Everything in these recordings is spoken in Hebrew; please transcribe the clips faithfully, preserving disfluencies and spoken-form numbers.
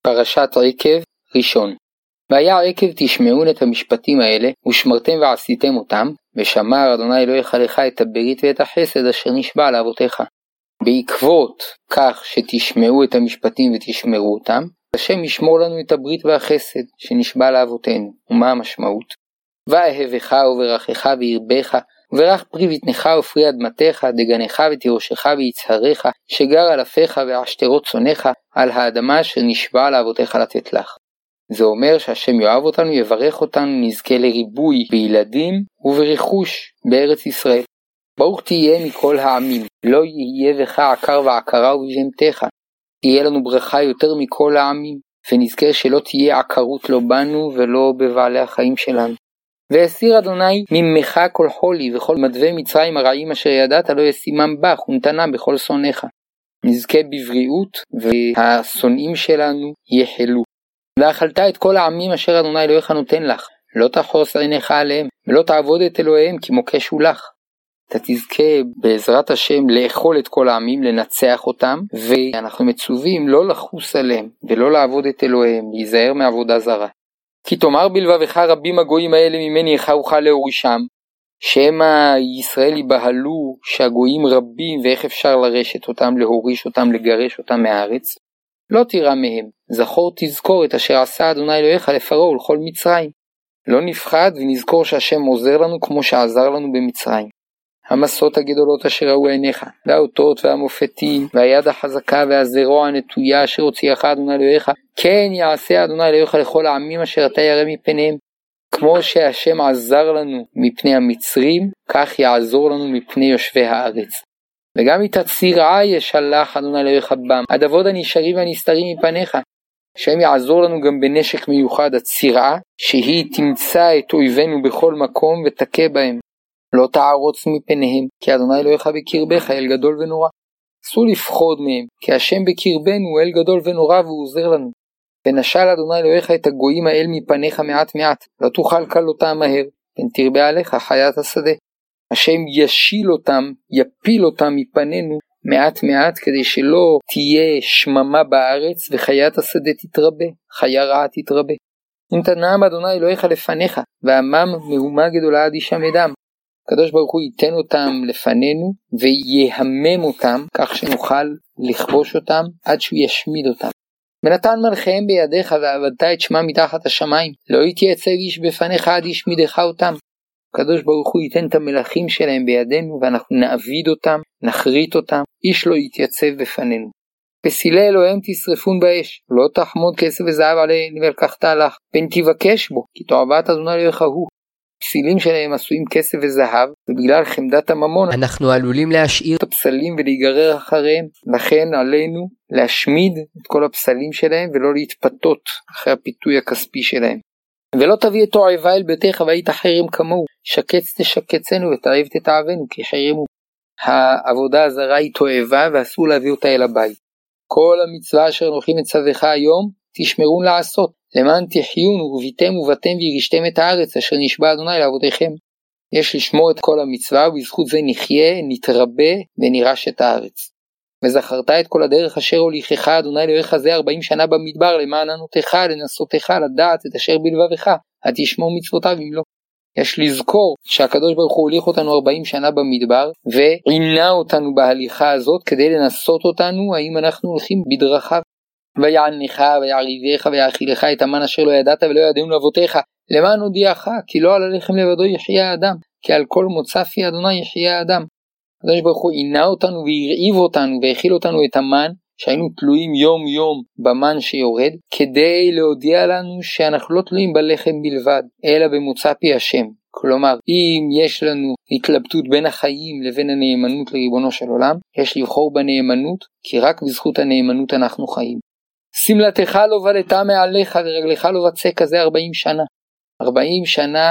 פרשת עקב ראשון. והיה עקב תשמעון את המשפטים האלה, ושמרתם ועשיתם אותם, ושמר אדוני אלוהיך לך את הברית ואת החסד אשר נשבע לאבותיך. בעקבות כך שתשמעו את המשפטים ותשמרו אותם, השם ישמור לנו את הברית והחסד שנשבע לאבותינו. ומה המשמעות? ואהבך וברכך וירבך, וברך פרי בטנך ופרי אדמתך, דגנך ותירושך ויצהריך, שגר על אפיך ועשתרות צונך, על האדמה אשר נשבע לאבותיך לתת לך. זה אומר שהשם יאהב אותנו, יברך אותנו, נזכה לריבוי בילדים וברכוש בארץ ישראל. ברוך תהיה מכל העמים, לא יהיה בך עקר ועקרה ובבהמתך. תהיה לנו ברכה יותר מכל העמים, ונזכה שלא תהיה עקרות לא בנו ולא בבעלי החיים שלנו. והסיר אדוני ממך כל חולי, וכל מדווי מצרים הרעים אשר ידעת לא ישימם בך, ונתנה בכל שונאיך. נזכה בבריאות, והשונאים שלנו יחלו. ואכלת את כל העמים אשר אדוני אלוהיך נותן לך, לא תחוס עיניך עליהם, ולא תעבוד את אלוהיהם, כי מוקש הוא לך. אתה תזכה בעזרת השם לאכול את כל העמים, לנצח אותם, ואנחנו מצווים לא לחוס עליהם, ולא לעבוד את אלוהיהם, להיזהר מעבודה זרה. כי תאמר בלבבך רבים הגויים האלה ממני איך אוכל להורישם, שמא ישראל יבהלו שהגויים רבים ואיך אפשר לרשת אותם, להוריש אותם, לגרש אותם מהארץ. לא תירא מהם, זכור תזכור את אשר עשה אדוני אלוהיך לפרעה ולכל מצרים. לא נפחד ונזכור שהשם עוזר לנו כמו שעזר לנו במצרים. המסות הגדולות אשר ראו עיניך, והאותות והמופתים, והיד החזקה והזרוע הנטויה אשר הוציאך אדוני אלוהיך, כן יעשה אדוני אלוהיך לכל העמים אשר אתה ירא מפניהם. כמו שהשם עזר לנו מפני המצרים, כך יעזור לנו מפני יושבי הארץ. וגם את הצירעה ישלח אדוני אלוהיך בם, הדבות הנשארים והנסתרים מפניך. השם יעזור לנו גם בנשק מיוחד, הצירעה, שהיא תמצא את אויבינו בכל מקום ותכה בהם. לא תערוץ מפניהם, כי אדוני אלוהיך בקרבך, אל גדול ונורא. אסור לפחוד מהם, כי השם בקרבנו, אל גדול ונורא, והוא עוזר לנו. ונשל אדוני אלוהיך את הגויים האל מפניך מעט מעט, לא תוכל כלותם מהר, פן תרבה עליך חיית השדה. השם ישיל אותם, יפיל אותם מפנינו מעט מעט, כדי שלא תהיה שממה בארץ, וחיית השדה תתרבה, חיה רעה תתרבה. אם תנעם אדוני אלוהיך לפניך, ועמם מהומה גדולה עד ישמדם. הקדוש ברוך הוא ייתן אותם לפנינו, ויהמם אותם, כך שנוכל לכבוש אותם, עד שהוא ישמיד אותם. ונתן מלכיהם בידיך, ועבדת את שמם מתחת השמיים, לא יתייצב איש בפניך עד ישמידך אותם. הקדוש ברוך הוא ייתן את המלכים שלהם בידינו, ואנחנו נעביד אותם, נחריט אותם, איש לא יתייצב בפנינו. פסילי אלוהים תשרפון באש, לא תחמוד כסף וזהב עליהם ולקחת לך, פן תבקש בו, כי תועבת אדוני אלוהיך הוא. פסילים שלהם עשויים כסף וזהב, ובגלל חמדת הממון אנחנו עלולים להשאיר את הפסלים ולהיגרר אחריהם. לכן עלינו להשמיד את כל הפסלים שלהם ולא להתפתות אחרי הפיתוי הכספי שלהם. ולא תביא את תועבה אל ביתך והיית חרם כמוהו, שקץ תשקצנו ותאהב תתאהבנו כי חרם הוא. העבודה הזרה היא תועבה ואסור להביא אותה אל הבית. כל המצווה אשר אנוכי מצווך היום תשמרון לעשות, למען תחיון וביתם ובתם וירשתם את הארץ אשר נשבע אדוני לאבותיכם. יש לשמור את כל המצווה, ובזכות זה נחיה, נתרבה ונירש את הארץ. וזכרת את כל הדרך אשר הוליכך אדוני אלוהיך זה ארבעים שנה במדבר, למען ענותך, לנסותך, לדעת את אשר בלבבך, עד תשמור מצוותיו אם לא. יש לזכור שהקדוש ברוך הוא הוליך אותנו ארבעים שנה במדבר, ועינה אותנו בהליכה הזאת כדי לנסות אותנו, האם אנחנו הולכים בדרכיו. ויענך ויעריבך ויאכילך את המן אשר לא ידעת ולא ידענו לאבותיך, למען הודיעך, כי לא על הלחם לבדו יחיה האדם, כי על כל מוצפי אדוני יחיה האדם. הקדוש ברוך הוא עינה אותנו והרעיב אותנו והאכיל אותנו את המן, שהיינו תלויים יום יום במן שיורד, כדי להודיע לנו שאנחנו לא תלויים בלחם בלבד, אלא במוצפי השם. כלומר, אם יש לנו התלבטות בין החיים לבין הנאמנות לריבונו של עולם, יש לבחור בנאמנות, כי רק בזכות הנאמנות אנחנו חיים. סמלתך לא בלטה מעליך ורגלך לא בצק כזה ארבעים שנה. ארבעים שנה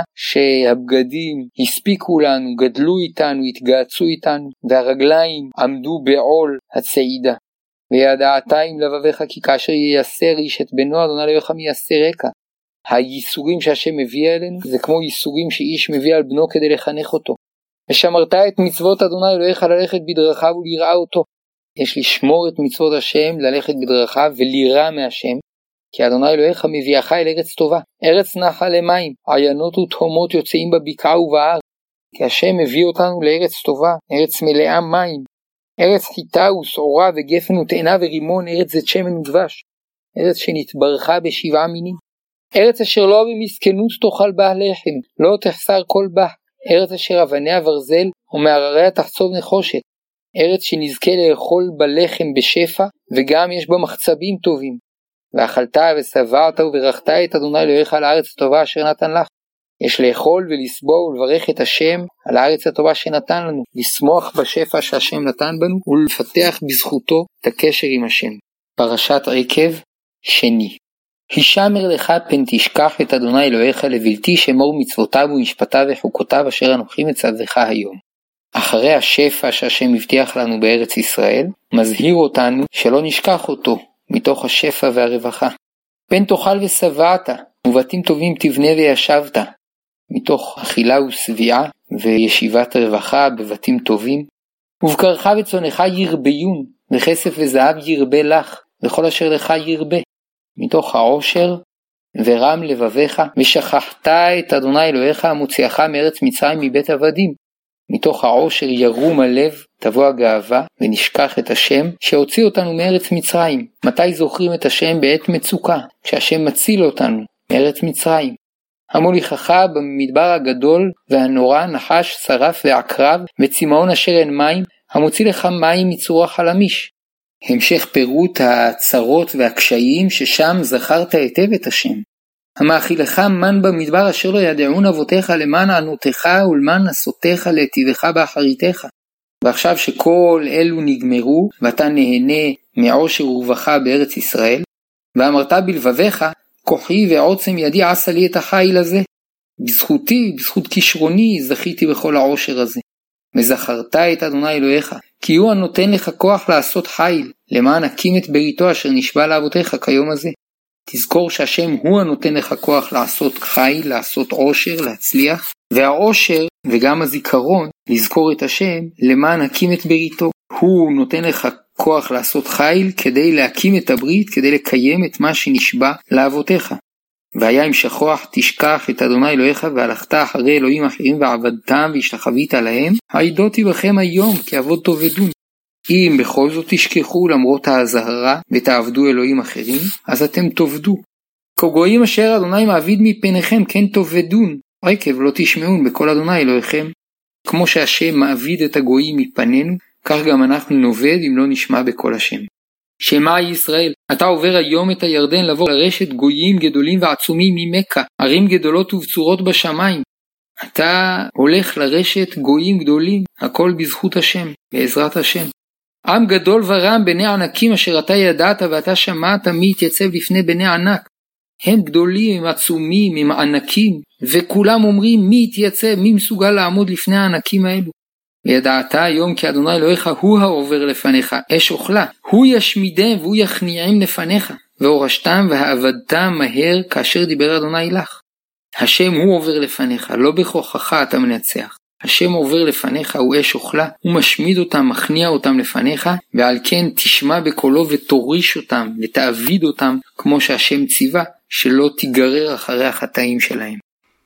שהבגדים הספיקו לנו, גדלו איתנו, התגעצו איתנו, והרגליים עמדו בעול הצעידה. וידעת עם לבביך כי כאשר ייסר איש את בנו אדוני אלוהיך מייסרך. הייסורים שהשם מביא אלינו זה כמו ייסורים שאיש מביא על בנו כדי לחנך אותו. ושמרת את מצוות אדוני אלוהיך ללכת בדרכיו וליראה אותו. יש לשמור את מצוות השם, ללכת בדרכיו וליראה מהשם, כי אדוני אלוהיך מביאך אל ארץ טובה, ארץ נחה למים, עיינות ותהומות יוצאים בבקעה ובהר. כי השם מביא אותנו לארץ טובה, ארץ מלאה מים, ארץ חיטה ושעורה וגפן ותאנה ורימון, ארץ זית שמן ודבש, ארץ שנתברכה בשבעה מינים, ארץ אשר לא במסכנות תאכל בה לחם, לא תחסר כל בה, ארץ אשר אבניה ברזל ומהרריה תחצוב נחושת, ארץ שנזכה לאכול בלחם בשפע וגם יש בה מחצבים טובים. ואכלת ושבעת וברכת את אדוני אלוהיך על הארץ הטובה אשר נתן לך. יש לאכול ולסבוע ולברך את השם על הארץ הטובה שנתן לנו, לשמוח בשפע שהשם נתן בנו ולפתח בזכותו את הקשר עם השם. פרשת עקב שני. הישמר לך פן תשכח את אדוני אלוהיך לבלתי שמור מצוותיו ומשפטיו וחוקותיו אשר אנוכי מצווך היום. אחרי השפע שהשם הבטיח לנו בארץ ישראל, מזהיר אותנו שלא נשכח אותו מתוך השפע והרווחה. פן תאכל ושבעת ובתים טובים תבנה וישבת, מתוך אכילה ושביעה וישיבת רווחה בבתים טובים. ובקרך וצונך ירביון, וכסף וזהב ירבה לך, וכל אשר לך ירבה, מתוך העושר ורם לבביך, ושכחת את אדוני אלוהיך המוציאך מארץ מצרים מבית עבדים. מתוך העושר ירום הלב, תבוא הגאווה, ונשכח את השם שהוציא אותנו מארץ מצרים. מתי זוכרים את השם? בעת מצוקה, כשהשם מציל אותנו מארץ מצרים. המוליכך במדבר הגדול והנורא, נחש, שרף ועקרב וצמאון אשר אין מים, המוציא לך מים מצורה חלמיש. המשך פירוט הצרות והקשיים ששם זכרת היטב את השם. המאכילך מן במדבר אשר לא ידעון אבותיך למען ענותך ולמען עשותיך להיטיבך באחריתך. ועכשיו שכל אלו נגמרו ואתה נהנה מעושר ורווחה בארץ ישראל, ואמרת בלבביך כוחי ועוצם ידי עשה לי את החיל הזה. בזכותי, בזכות כישרוני זכיתי בכל העושר הזה. וזכרת את אדוני אלוהיך, כי הוא הנותן לך כוח לעשות חיל, למען הקים את בריתו אשר נשבע לאבותיך כיום הזה. תזכור שהשם הוא הנותן לך כוח לעשות חיל, לעשות עושר, להצליח, והעושר וגם הזיכרון, לזכור את השם, למען הקים את בריתו. הוא נותן לך כוח לעשות חיל כדי להקים את הברית, כדי לקיים את מה שנשבע לאבותיך. והיה אם שכוח תשכח את אדוני אלוהיך והלכת אחרי אלוהים אחרים ועבדתם והשתחווית להם, העידותי בכם היום כי עבוד תאבדון. אם בכל זאת תשכחו למרות האזהרה ותעבדו אלוהים אחרים, אז אתם תאבדו. כגויים אשר אדוני מעביד מפניכם כן תאבדון, עקב לא תשמעון בכל אדוני אלוהיכם. כמו שהשם מעביד את הגויים מפנינו, כך גם אנחנו נאבד אם לא נשמע בכל השם. שמע ישראל, אתה עובר היום את הירדן לבוא לרשת גויים גדולים ועצומים ממכה, ערים גדולות ובצורות בשמיים. אתה הולך לרשת גויים גדולים, הכל בזכות השם, בעזרת השם. עם גדול ורם בני ענקים אשר אתה ידעת ואתה שמעת מי יתייצב לפני בני ענק. הם גדולים, הם עצומים, הם ענקים, וכולם אומרים מי יתייצב, מי מסוגל לעמוד לפני הענקים האלו. וידעת היום כי אדוני אלוהיך הוא העובר לפניך, אש אוכלה, הוא ישמידם והוא יכניעים לפניך, והורשתם והעבדתם מהר כאשר דיבר אדוני לך. השם הוא עובר לפניך, לא בכוחך אתה מנצח. השם עובר לפניך, הוא אש אוכלה, הוא משמיד אותם, מכניע אותם לפניך, ועל כן תשמע בקולו ותוריש אותם, ותעביד אותם, כמו שהשם ציווה, שלא תיגרר אחרי החטאים שלהם.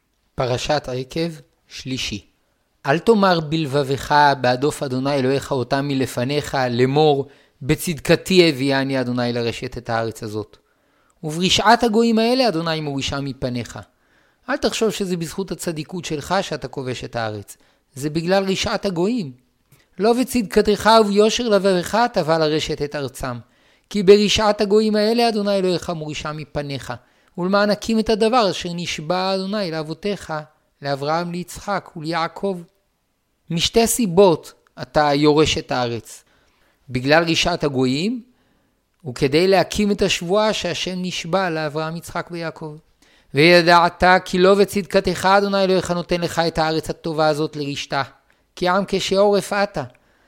פרשת עקב שלישי. אל תאמר בלבביך בהדוף אדוני אלוהיך אותם מלפניך, לאמור בצדקתי הביאני אדוני לרשת את הארץ הזאת. וברשעת הגויים האלה אדוני מורישה מפניך. אל תחשוב שזה בזכות הצדיקות שלך שאתה כובש את הארץ. זה בגלל רשעת הגויים. לא בצדקתך וביושר לבביך תבע לרשת את ארצם. כי ברשעת הגויים האלה אדוני אלוהיך מורישה מפניך. ולמען הקים את הדבר אשר נשבע אדוני לאבותיך, לאברהם, ליצחק וליעקב. משתי סיבות אתה יורש את הארץ. בגלל רשעת הגויים, וכדי להקים את השבועה שהשם נשבע לאברהם, יצחק ויעקב. וידעת כי לא בצדקתך אדוני אלוהיך נותן לך את הארץ הטובה הזאת לרשתה. כי עם כשעורף אתה.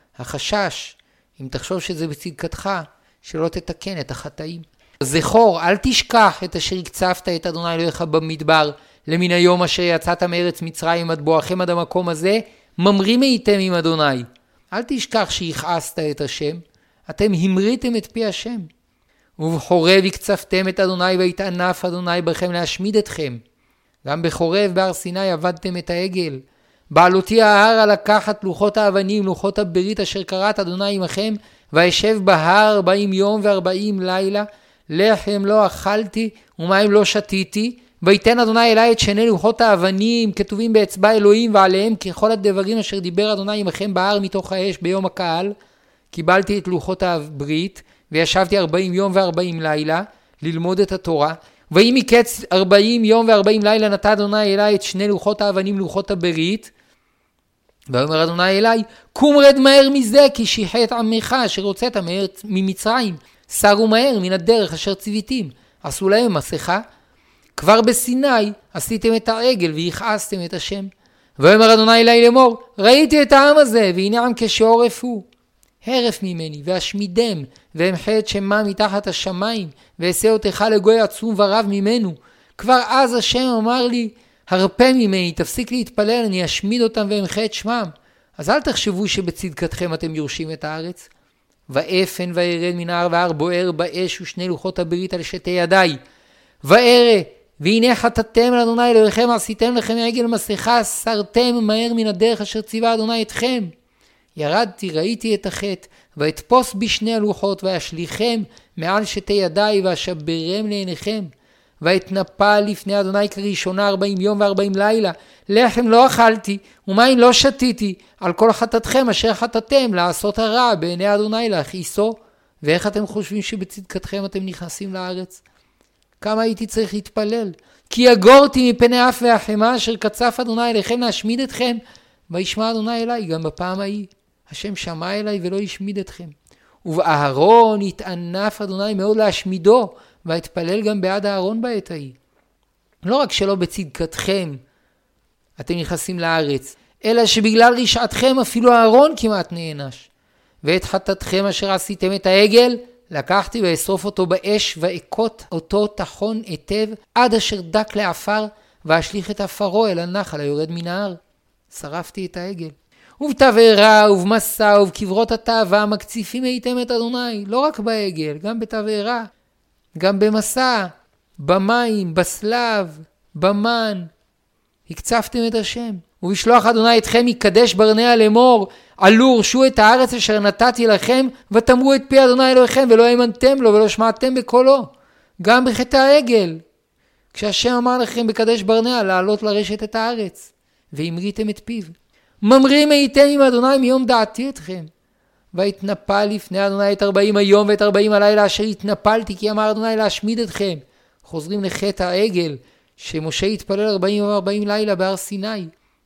החשש, אם תחשוב שזה בצדקתך, שלא תתקן את החטאים. זכור, אל תשכח את אשר הקצבת את אדוני אלוהיך במדבר, למן היום אשר יצאת מארץ מצרים עד בואכם עד המקום הזה, ממרים הייתם עם אדוני. אל תשכח שהכעסת את השם, אתם המריתם את פי השם. ובחורב הקצפתם את אדוני והתענף אדוני בכם להשמיד אתכם. גם בחורב בהר סיני עבדתם את העגל. בעלותי ההרה לקחת לוחות האבנים, לוחות הברית אשר קראת אדוני עמכם, וישב בהר ארבעים יום וארבעים לילה, לחם לא אכלתי ומים לא שתיתי, ויתן אדוני אלי את שני לוחות האבנים כתובים באצבע אלוהים, ועליהם ככל הדברים אשר דיבר אדוני עמכם בהר מתוך האש ביום הקהל. קיבלתי את לוחות הברית וישבתי ארבעים יום וארבעים לילה ללמוד את התורה. ואם מקץ ארבעים יום וארבעים לילה נתן אדוני אלי את שני לוחות האבנים לוחות הברית. ואומר אדוני אלי, קום רד מהר מזה, כי שיחת עמך אשר הוצאת מהר ממצרים, סרו מהר מן הדרך אשר ציוויתים, עשו להם מסכה. כבר בסיני עשיתם את העגל והכעסתם את השם. ואומר אדוני אלי לאמור, ראיתי את העם הזה והנה עם כשעורף הוא. הרף ממני ואשמידם ואמחה את שמם מתחת השמיים, ואעשה אותך לגוי עצום ורב ממנו. כבר אז השם אמר לי, הרפה ממני, תפסיק להתפלל, אני אשמיד אותם ואמחה את שמם. אז אל תחשבו שבצדקתכם אתם יורשים את הארץ. ואפן וירד מן ההר, וההר בוער באש ושני לוחות הברית על שתי ידיי. וארא והנה חטאתם אל אדוני אלוהיכם, עשיתם לכם עגל מסכה, סרתם מהר מן הדרך אשר ציווה אדוני אתכם. ירדתי, ראיתי את החטא, ואתפוס בשני הלוחות, ואשליכם מעל שתי ידיי, ואשברם לעיניכם. ואתנפל לפני אדוני כראשונה ארבעים יום וארבעים לילה. לחם לא אכלתי, ומים לא שתיתי, על כל חטאתכם אשר חטאתם, לעשות הרע בעיני אדוני להכעיסו. ואיך אתם חושבים שבצדקתכם אתם נכנסים לארץ? כמה הייתי צריך להתפלל? כי יגורתי מפני אף והחמה אשר קצף אדוני אליכם להשמיד אתכם. וישמע אדוני אליי גם בפעם ההיא. השם שמע אליי ולא ישמיד אתכם. ובאהרון התענף אדוני מאוד להשמידו, והתפלל גם בעד האהרון בעת ההיא. לא רק שלא בצדקתכם אתם נכנסים לארץ, אלא שבגלל רשעתכם אפילו האהרון כמעט נענש. ואת חטאתכם אשר עשיתם את העגל, לקחתי ואשרוף אותו באש, ואכות אותו תחון היטב, עד אשר דק לעפר, ואשליך את עפרו אל הנחל היורד מן ההר. שרפתי את העגל. ובתבערה ובמסע ובקברות התאווה מקציפים הייתם את אדוני, לא רק בעגל, גם בתבערה, גם במסע, במים, בסלב, במן. הקצפתם את השם. ובשלוח אדוני אתכם יקדש ברנע לאמור, עלו רשו את הארץ אשר נתתי לכם, ותמרו את פי אדוני אלוהיכם, ולא האמנתם לו ולא שמעתם בקולו. גם בחטא העגל. כשהשם אמר לכם בקדש ברנע לעלות לרשת את הארץ, והמריתם את פיו. ממרים הייתם עם אדוני מיום דעתי אתכם. והתנפל לפני אדוני את ארבעים היום ואת ארבעים הלילה אשר התנפלתי, כי אמר אדוני להשמיד אתכם. חוזרים לחטא העגל, שמשה התפלל ארבעים וארבעים לילה בהר סיני.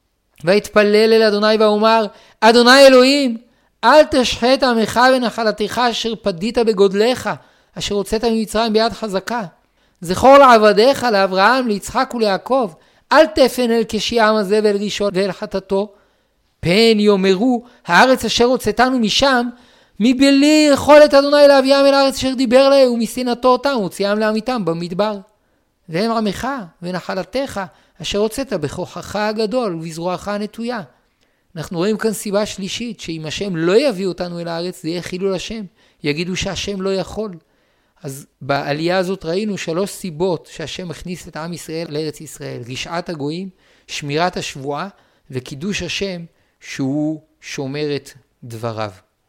והתפלל אל אדוני ואומר, אדוני אלוהים, אל תשחט עמך ונחלתך אשר פדית בגודלך, אשר הוצאת ממצרים ביד חזקה. זכור לעבדיך, לאברהם, ליצחק וליעקב, אל תפן אל כשי העם הזה ואל ראשון ואל חטאתו. פן יאמרו, הארץ אשר הוצאתנו משם, מבלי יכולת אדוני להביאם אל הארץ אשר דיבר להם, ומשנאתו אותם הוציאם לעמיתם במדבר. והם עמך ונחלתך, אשר הוצאת בכוחך הגדול ובזרועך הנטויה. אנחנו רואים כאן סיבה שלישית, שאם השם לא יביא אותנו אל הארץ, זה יהיה חילול השם. יגידו שהשם לא יכול. אז בעלייה הזאת ראינו שלוש סיבות שהשם מכניס את עם ישראל לארץ ישראל. רשעת הגויים, שמירת השבועה, וקידוש השם שהוא שומר את דבריו.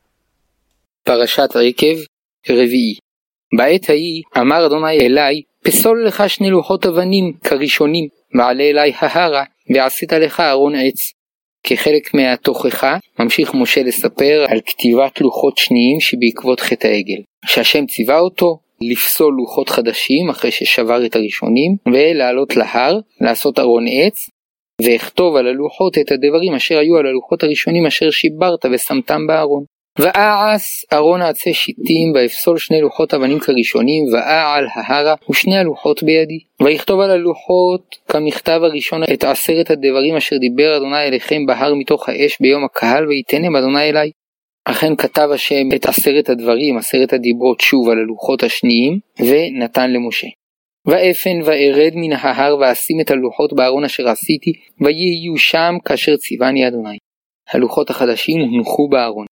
פרשת עקב רביעי. בעת ההיא אמר אדוני אלי, פסול לך שני לוחות אבנים כראשונים, ועלה אלי ההרה, ועשית לך ארון עץ. כחלק מהתוכחה ממשיך משה לספר על כתיבת לוחות שניים שבעקבות חטא העגל. שהשם ציווה אותו לפסול לוחות חדשים אחרי ששבר את הראשונים, ולעלות להר, לעשות ארון עץ, ואכתוב על הלוחות את הדברים אשר היו על הלוחות הראשונים אשר שיברת ושמתם בארון. ואעש ארון עצי שיטים, ואפסול שני לוחות אבנים כראשונים, ואעל ההרה ושני הלוחות בידי. ויכתוב על הלוחות כמכתב הראשון את עשרת הדברים אשר דיבר אדוני אליכם בהר מתוך האש ביום הקהל, ויתנם אדוני אלי. אכן כתב השם את עשרת הדברים, עשרת הדיברות שוב על הלוחות השניים, ונתן למשה. ואפן וארד מן ההר ואשים את הלוחות בארון אשר עשיתי, ויהיו שם כאשר ציווני אדוני. הלוחות החדשים הונחו בארון.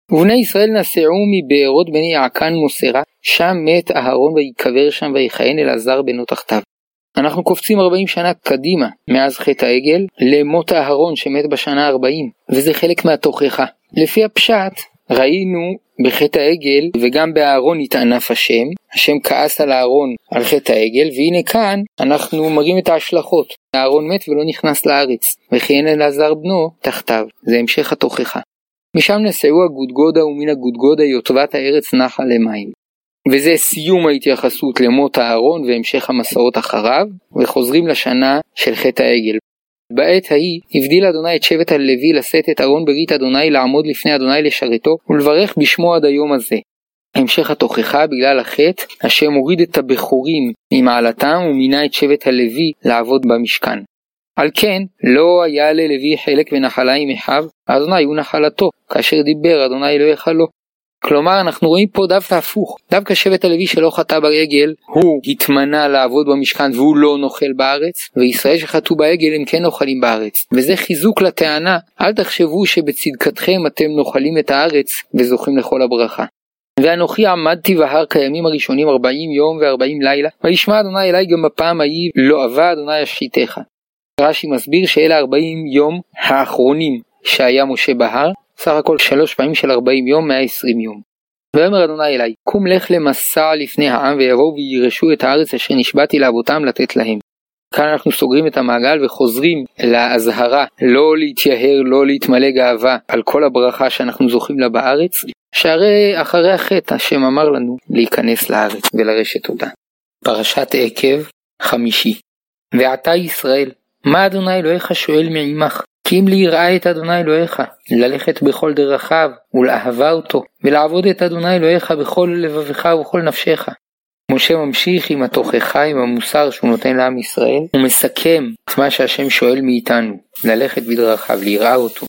ובני ישראל נסעו מבארות בני יעקן מוסרה, שם מת אהרון ויקבר שם ויכהן אלעזר בנו תחתיו. אנחנו קופצים ארבעים שנה קדימה מאז חטא העגל למות אהרון שמת בשנה ארבעים, וזה חלק מהתוכחה. לפי הפשט ראינו בחטא העגל וגם באהרון התענף השם, השם כעס על אהרון על חטא העגל, והנה כאן אנחנו מראים את ההשלכות. אהרון מת ולא נכנס לארץ, וכיהן אלעזר בנו תחתיו. זה המשך התוכחה. משם נסעו הגודגודה ומן הגודגודה יוטבת הארץ נחה למים. וזה סיום ההתייחסות למות אהרון והמשך המסעות אחריו, וחוזרים לשנה של חטא העגל. בעת ההיא הבדיל אדוני את שבט הלוי לשאת את ארון ברית אדוני לעמוד לפני אדוני לשרתו ולברך בשמו עד היום הזה. המשך התוכחה בגלל החטא, השם הוריד את הבכורים ממעלתם ומינה את שבט הלוי לעבוד במשכן. על כן לא היה ללוי חלק ונחלה עם אחיו, אדוני הוא נחלתו, כאשר דיבר אדוני אלוהיך לו. כלומר אנחנו רואים פה דווקא הפוך, דווקא שבט הלוי שלא חטא בעגל הוא התמנה לעבוד במשכן והוא לא נאכל בארץ, וישראל שחטאו בעגל הם כן נאכלים בארץ. וזה חיזוק לטענה, אל תחשבו שבצדקתכם אתם נאכלים את הארץ וזוכים לכל הברכה. ואנוכי עמדתי בהר כימים הראשונים ארבעים יום וארבעים לילה, וישמע אדוני אלי גם בפעם ההיא לא אבא אדוני אשיתך. רש"י מסביר שאלה ארבעים יום האחרונים שהיה משה בהר, סך הכל שלוש פעמים של ארבעים יום, מאה ועשרים יום. ואומר אדוני אלי, קום לך למסע לפני העם ויבואו וירשו את הארץ אשר נשבעתי לאבותם לתת להם. כאן אנחנו סוגרים את המעגל וחוזרים להזהרה, לא להתייהר, לא להתמלא גאווה על כל הברכה שאנחנו זוכים לה בארץ, שהרי אחרי החטא השם אמר לנו להיכנס לארץ ולרשת אותה. פרשת עקב חמישי. ועתה ישראל, מה אדוני אלוהיך שואל מעמך? כי אם ליראה את אדוני אלוהיך, ללכת בכל דרכיו ולאהבה אותו, ולעבוד את אדוני אלוהיך בכל לבבך ובכל נפשך. משה ממשיך עם התוכחה, עם המוסר שהוא נותן לעם ישראל, ומסכם את מה שהשם שואל מאיתנו, ללכת בדרכיו, ליראה אותו.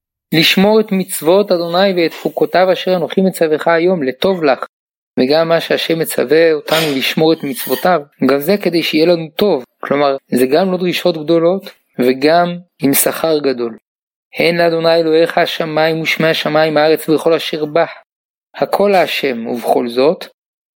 לשמור את מצוות אדוני ואת חוקותיו אשר אנוכי מצווך היום, לטוב לך. וגם מה שהשם מצווה אותנו לשמור את מצוותיו, גם זה כדי שיהיה לנו טוב. כלומר, זה גם לא דרישות גדולות, וגם עם שכר גדול. הן לאדוני אלוהיך השמיים ושמי השמיים הארץ וכל אשר בה. הכל להשם, ובכל זאת,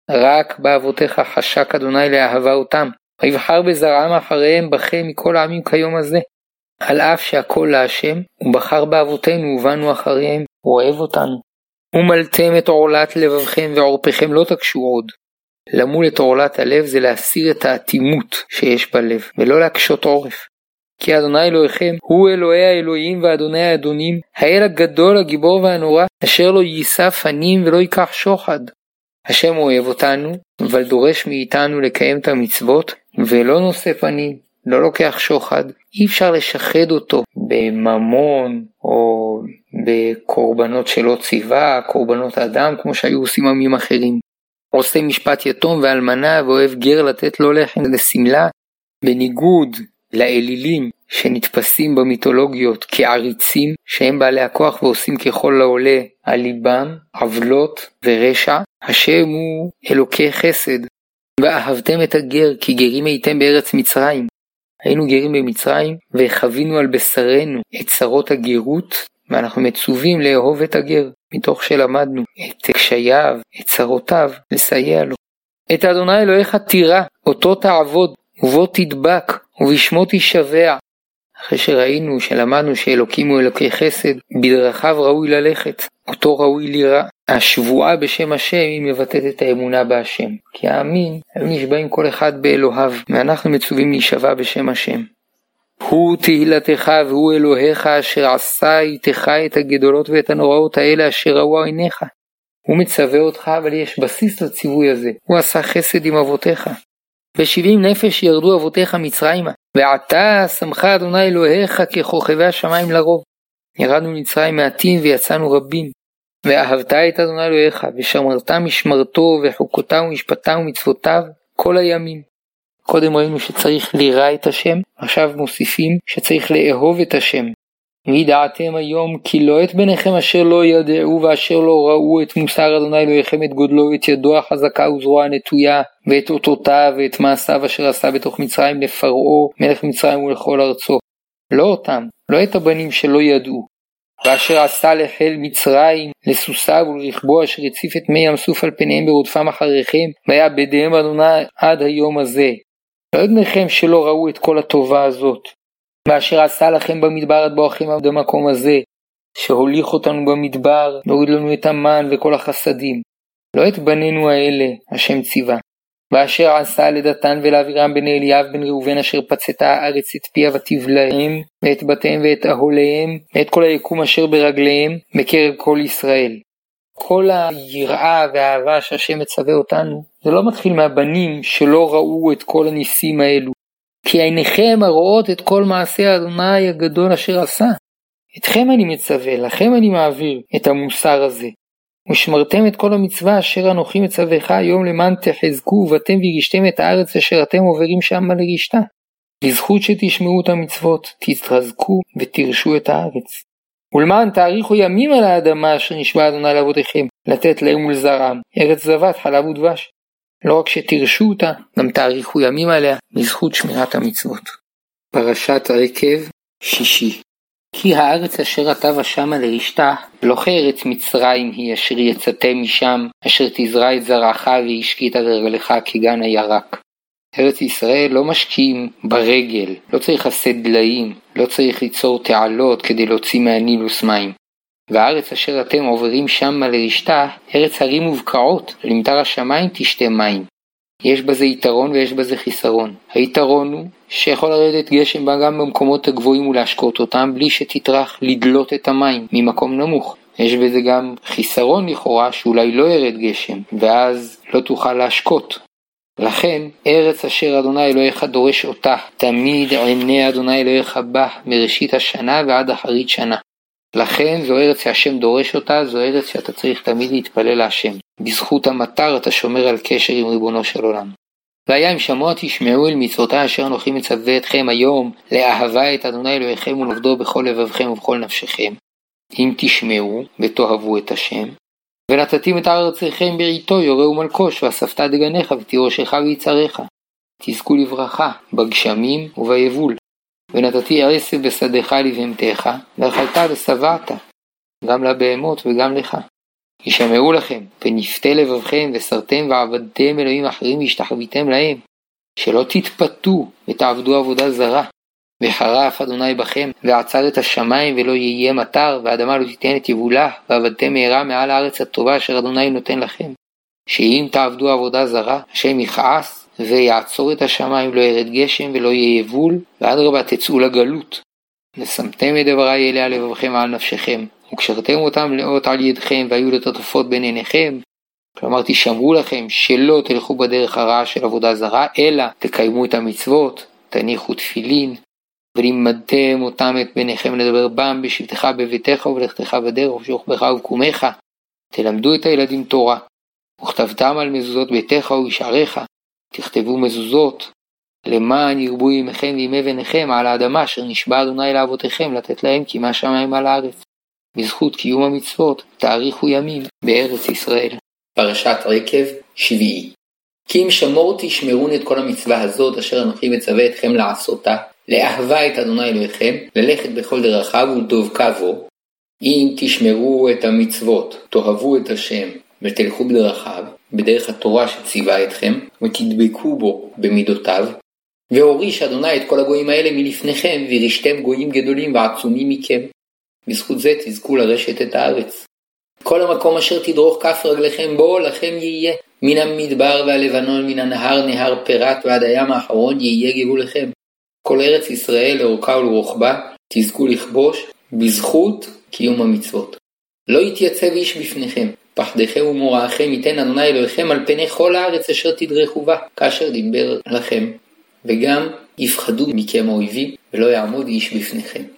רק באבותיך חשק אדוני לאהבה אותם, ויבחר בזרעם אחריהם בכם מכל העמים כיום הזה. על אף שהכל להשם, הוא בחר באבותינו ובנו אחריהם, הוא אוהב אותנו. ומלתם את עורלת לבבכם ועורפכם לא תקשו עוד. למול את עורלת הלב זה להסיר את האטימות שיש בלב, ולא להקשות עורף. כי אדוני אלוהיכם הוא אלוהי האלוהים ואדוני האדונים, האל הגדול הגיבור והנורא, אשר לא יישא פנים ולא ייקח שוחד. השם אוהב אותנו, אבל דורש מאיתנו לקיים את המצוות, ולא נושא פנים, לא לוקח שוחד. אי אפשר לשחד אותו בממון או בקורבנות שלא ציווה, קורבנות אדם כמו שהיו עושים עמים אחרים. עושה משפט יתום ואלמנה ואוהב גר לתת לו לחם לסמלה, בניגוד לאלילים שנתפסים במיתולוגיות כעריצים שהם בעלי הכוח ועושים ככל לעולה על ליבם, עוולות ורשע. השם הוא אלוקי חסד. ואהבתם את הגר כי גרים הייתם בארץ מצרים. היינו גרים במצרים וחווינו על בשרנו את צרות הגרות, ואנחנו מצווים לאהוב את הגר מתוך שלמדנו את קשייו, את צרותיו, לסייע לו. את אדוני אלוהיך תירא, אותו תעבוד ובו תדבק ובשמו תשבע. אחרי שראינו שלמדנו שאלוקים הוא אלוקי חסד, בדרכיו ראוי ללכת, אותו ראוי לירא. השבועה בשם השם היא מבטאת את האמונה בהשם, כי האמין היו נשבעים כל אחד באלוהיו, ואנחנו מצווים להישבע בשם השם. הוא תהילתך והוא אלוהיך אשר עשה איתך את הגדולות ואת הנוראות האלה אשר ראו עיניך. הוא מצווה אותך, אבל יש בסיס לציווי הזה. הוא עשה חסד עם אבותיך. בשבעים נפש ירדו אבותיך מצרימה, ועתה שמך אדוני אלוהיך ככוכבי השמיים לרוב. ירדנו מצרים מעטים ויצאנו רבים. ואהבת את אדוני אלוהיך ושמרת משמרתו וחוקותיו ומשפטיו ומצוותיו כל הימים. קודם ראינו שצריך לירא את השם, עכשיו מוסיפים שצריך לאהוב את השם. וידעתם היום כי לא את בניכם אשר לא ידעו ואשר לא ראו את מוסר אדוני אלוהיכם, את גודלו ואת ידו החזקה וזרוע הנטויה, ואת אותותיו ואת מעשיו אשר עשה בתוך מצרים לפרעה מלך מצרים ולכל ארצו. לא אותם, לא את הבנים שלא ידעו, ואשר עשה לחיל מצרים, לסוסיו ולרכבו אשר הציף את מי ים סוף על פניהם ברודפם אחריכם, והיה בידיהם אדוני עד היום הזה. לא יגנכם שלא ראו את כל הטובה הזאת. ואשר עשה לכם במדבר עד בואכם עד המקום הזה, שהוליך אותנו במדבר, להוריד לנו את המן וכל החסדים. לא את בנינו האלה, השם ציווה. ואשר עשה לדתן ולאבירם בן אליאב בן ראובן אשר פצתה הארץ את פיה ותבלעם, ואת בתיהם ואת אהוליהם, ואת כל היקום אשר ברגליהם, מקרב כל ישראל. כל היראה והאהבה שהשם מצווה אותנו, זה לא מתחיל מהבנים שלא ראו את כל הניסים האלו. כי עיניכם הרואות את כל מעשה אדוני הגדול אשר עשה. אתכם אני מצווה, לכם אני מעביר את המוסר הזה. ושמרתם את כל המצווה אשר אנוכי מצווך היום למען תחזקו ובאתם וירשתם את הארץ אשר אתם עוברים שמה לרשתה. לזכות שתשמעו את המצוות, תתחזקו ותרשו את הארץ. ולמען תאריכו ימים על האדמה אשר נשבע אדוני לאבותיכם, לתת להם ולזרעם, ארץ זבת חלב ודבש. לא רק שתרשו אותה, גם תאריכו ימים עליה, לזכות שמירת המצוות. פרשת עקב שישי. כי הארץ אשר אתה ושמה לרשתה, לא כארץ מצרים היא אשר יצאתם משם, אשר תזרע את זרעך וישקית על רגלך כגן הירק. ארץ ישראל לא משקיעים ברגל, לא צריך לשאת דליים, לא צריך ליצור תעלות כדי להוציא מהנילוס מים. והארץ אשר אתם עוברים שמה לרשתה, ארץ הרים ובקעות, למטר השמיים תשתה מים. יש בזה יתרון ויש בזה חיסרון. היתרון הוא שיכול לרדת גשם גם במקומות הגבוהים ולהשקות אותם בלי שתטרח לדלות את המים ממקום נמוך. יש בזה גם חיסרון לכאורה שאולי לא ירד גשם ואז לא תוכל להשקות. לכן ארץ אשר אדוני אלוהיך דורש אותה, תמיד עיני אדוני אלוהיך בה מראשית השנה ועד אחרית שנה. לכן זו ארץ שהשם דורש אותה, זו ארץ שאתה צריך תמיד להתפלל להשם. בזכות המטר אתה שומר על קשר עם ריבונו של עולם. והיה אם שמוע תשמעו אל מצוותי אשר אנוכי מצווה אתכם היום, לאהבה את אדוני אלוהיכם ולעבדו בכל לבבכם ובכל נפשכם. אם תשמעו ותאהבו את השם. ונתתים את ארצכם בעיתו יורה ומלקוש, ואספת דגניך ותירושך ויצריך. תזכו לברכה בגשמים וביבול. ונתתי עשב בשדך לבהמתך, ואכלת ושבעת, גם לבהמות וגם לך. ישמעו לכם, ונפתה לבבכם, וסרתם ועבדתם אלוהים אחרים והשתחוויתם להם, שלא תתפתו ותעבדו עבודה זרה. וחרף אדוני בכם, ועצר את השמיים ולא יהיה מטר, והאדמה לא תיתן את יבולה, ועבדתם מהרה מעל הארץ הטובה אשר אדוני נותן לכם. שאם תעבדו עבודה זרה, השם יכעס, ויעצור את השמיים, לא ירד גשם ולא יהיה יבול, ואדרבה תצאו לגלות. ושמתם את דבריי אליה לבבכם על נפשכם, וקשרתם אותם לאות על ידכם, והיו לטוטפות בין עיניכם. כלומר תשמרו לכם שלא תלכו בדרך הרעה של עבודה זרה, אלא תקיימו את המצוות, תניחו תפילין, ולימדתם אותם את ביניכם לדבר בם בשבתך בביתך ובלכתך בדרך ובשוכבך ובקומך. תלמדו את הילדים תורה, וכתבתם על מזוזות ביתך ובשעריך. תכתבו מזוזות, למען ירבו ימיכם וימי בניכם על האדמה אשר נשבע אדוני לאבותיכם לתת להם כי מה שמיים על הארץ. בזכות קיום המצוות תאריכו ימים בארץ ישראל. פרשת עקב שביעי. כי אם שמור תשמרון את כל המצווה הזאת אשר אנוכי מצווה אתכם לעשותה, לאהבה את אדוני אלוהיכם, ללכת בכל דרכיו ולדבקה בו. אם תשמרו את המצוות, תאהבו את השם ותלכו בדרכיו, בדרך התורה שציווה אתכם, ותדבקו בו במידותיו, והוריש אדוני את כל הגויים האלה מלפניכם, וירשתם גויים גדולים ועצומים מכם. בזכות זה תזכו לרשת את הארץ. כל המקום אשר תדרוך כף רגליכם בו, לכם יהיה. מן המדבר והלבנון, מן הנהר, נהר פרת, ועד הים האחרון יהיה גבולכם. כל ארץ ישראל לאורכה ולרוחבה, תזכו לכבוש, בזכות קיום המצוות. לא יתייצב איש בפניכם, פחדכם ומוראכם ייתן אדוני אלוהיכם על פני כל הארץ אשר תדרכו בה, כאשר דיבר לכם. וגם יפחדו מכם האויבים, ולא יעמוד איש בפניכם.